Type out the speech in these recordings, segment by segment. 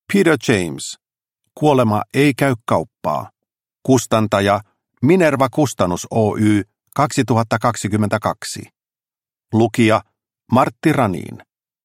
Peter James. Kuolema ei käy kauppaa. Kustantaja Minerva Kustannus Oy 2022. Lukija Martti Raniin.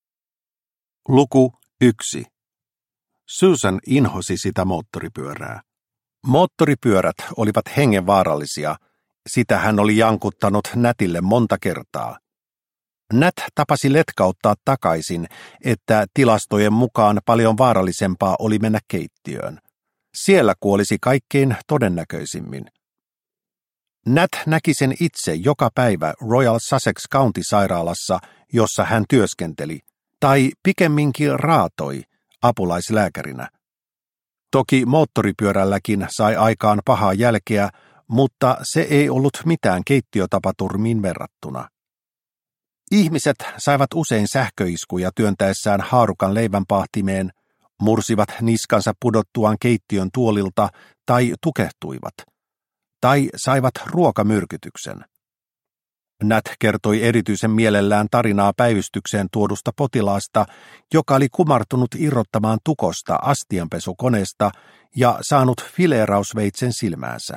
Luku 1. Susan inhosi sitä moottoripyörää. Moottoripyörät olivat hengenvaarallisia. Sitä hän oli jankuttanut Natille monta kertaa. Nat tapasi letkauttaa takaisin, että tilastojen mukaan paljon vaarallisempaa oli mennä keittiöön. Siellä kuolisi kaikkein todennäköisimmin. Nat näki sen itse joka päivä Royal Sussex County-sairaalassa, jossa hän työskenteli, tai pikemminkin raatoi apulaislääkärinä. Toki moottoripyörälläkin sai aikaan pahaa jälkeä, mutta se ei ollut mitään keittiötapaturmiin verrattuna. Ihmiset saivat usein sähköiskuja työntäessään haarukan leivänpahtimeen, mursivat niskansa pudottuaan keittiön tuolilta tai tukehtuivat, tai saivat ruokamyrkytyksen. Nat kertoi erityisen mielellään tarinaa päivystykseen tuodusta potilaasta, joka oli kumartunut irrottamaan tukosta astianpesukoneesta ja saanut fileerausveitsen silmäänsä.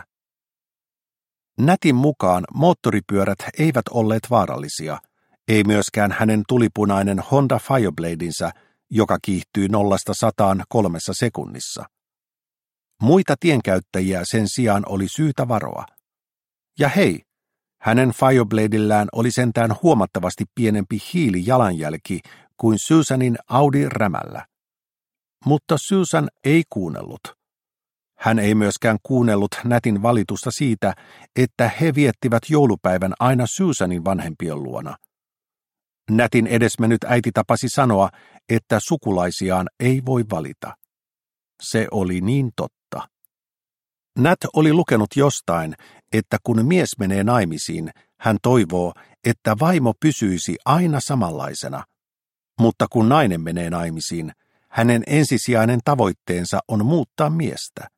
Natin mukaan moottoripyörät eivät olleet vaarallisia, ei myöskään hänen tulipunainen Honda Firebladinsa, joka kiihtyy 0–100 3 sekunnissa. Muita tienkäyttäjiä sen sijaan oli syytä varoa. Ja hei, hänen Firebladillään oli sentään huomattavasti pienempi hiilijalanjälki kuin Susanin Audi-rämällä. Mutta Susan ei kuunnellut. Hän ei myöskään kuunnellut Natin valitusta siitä, että he viettivät joulupäivän aina Susanin vanhempien luona. Natin edesmennyt äiti tapasi sanoa, että sukulaisiaan ei voi valita. Se oli niin totta. Nat oli lukenut jostain, että kun mies menee naimisiin, hän toivoo, että vaimo pysyisi aina samanlaisena. Mutta kun nainen menee naimisiin, hänen ensisijainen tavoitteensa on muuttaa miestä.